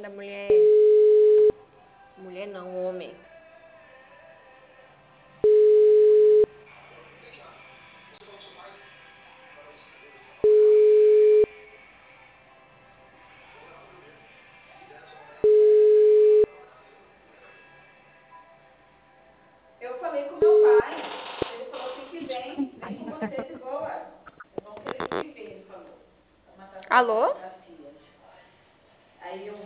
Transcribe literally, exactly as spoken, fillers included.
da mulher. Mulher não, homem. Eu falei com meu pai, ele falou assim que vem, vem com vocês e boa. Vocês vão querer viver, ele falou. Matar Alô? da filha. Aí eu